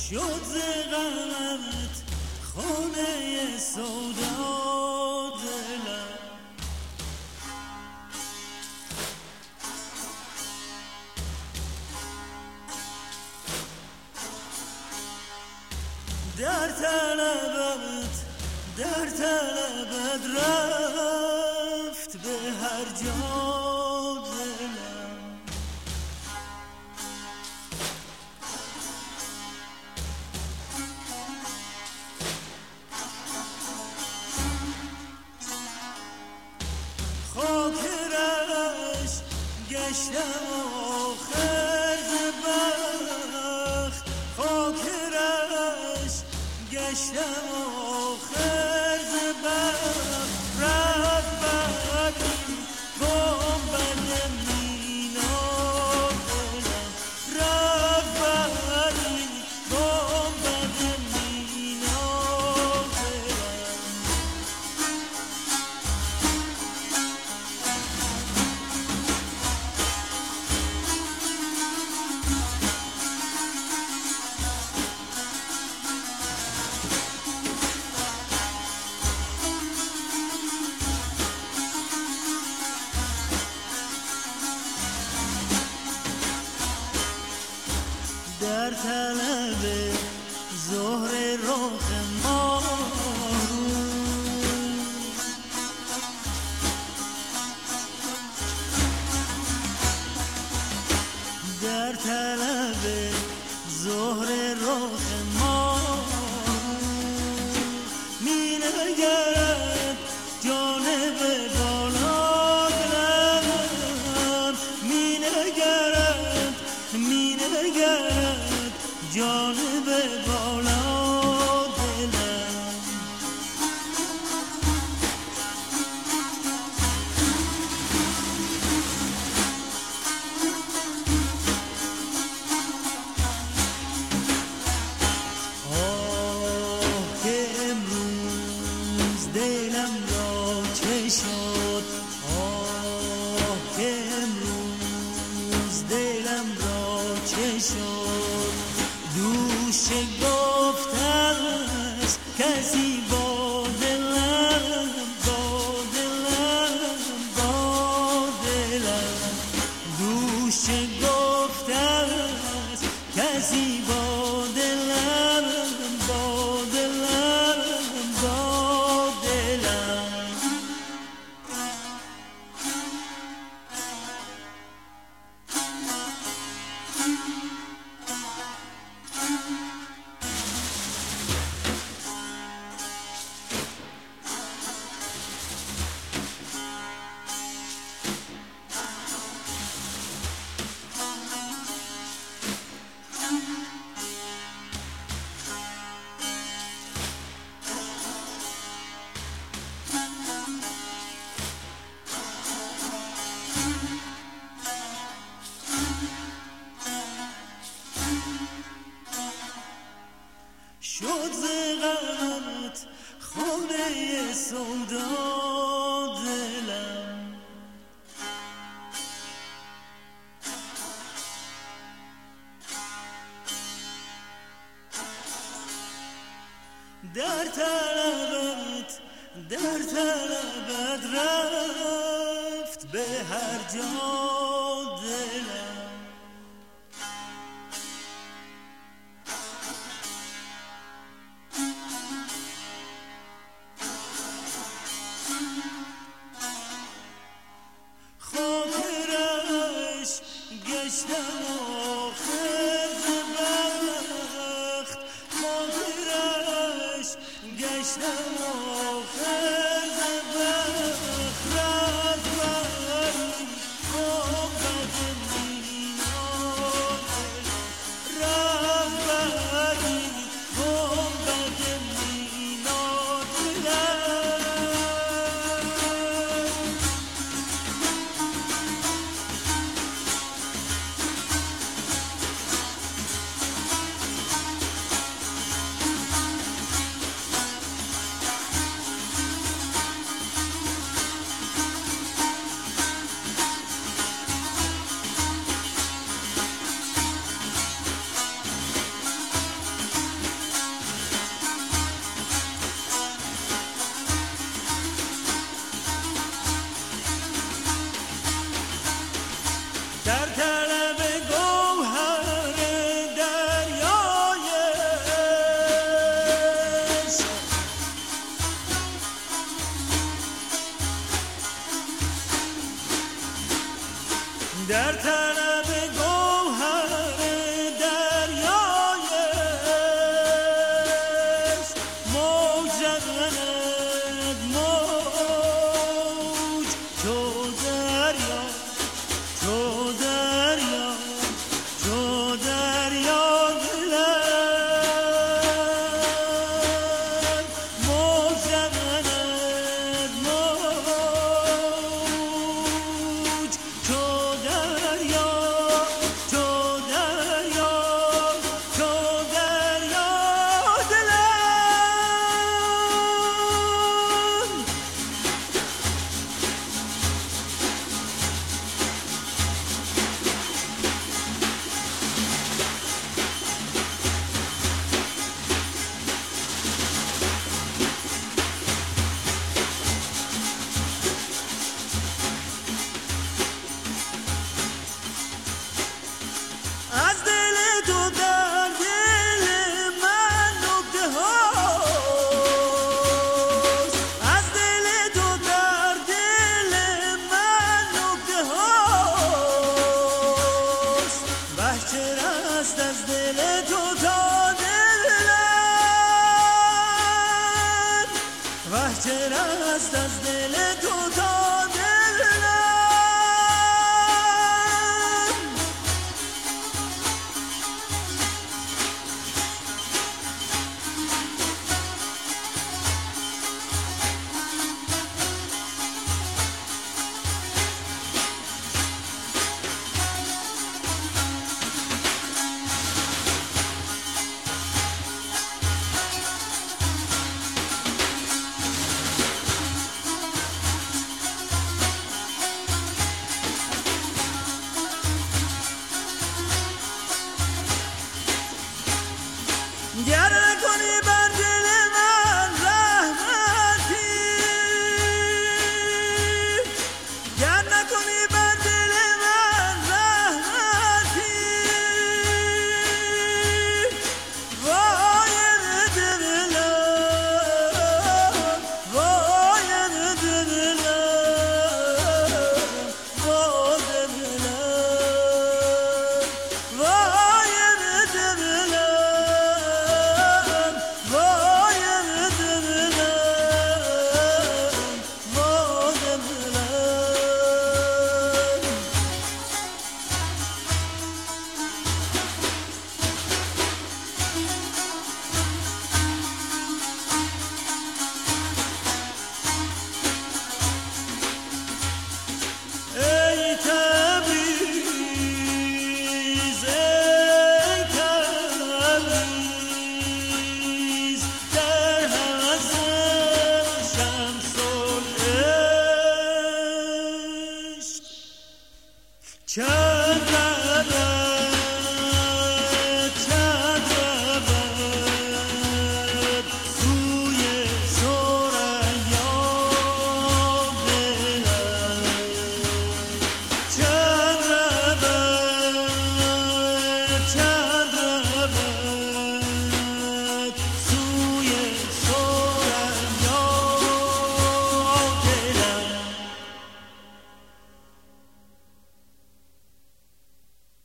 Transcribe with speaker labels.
Speaker 1: شد ز غمت خانه سودا دلم، در طلبت رفت به هر جا دلم. خاطرش گشتم آخر ز بخت، خاطرش گشتم آخر ز بخت. رفت بر این گنبد مینا دلم، رفت بر این گنبد مینا دلم. در طلب زهر رخ ماهو، در طلب زهر رخ ماهو می نگرد جانب بالا دلم، می نگرد جانب بالا دلم. آه که امروز دلم را چه شد، آه که امروز دلم را چه شد. دوش گفتم است کسی با دلم، با دلم، با دلم. دوش گفتم است کسی با دلم، با دلم، با دلم. شد ز غمت خانه سودا دلم، در طلبت رفت به هر جا دلم. خاطرش گشتم آخر ز بخت، خاطرش گشتم آخر ز بخت. رفت بر این از دل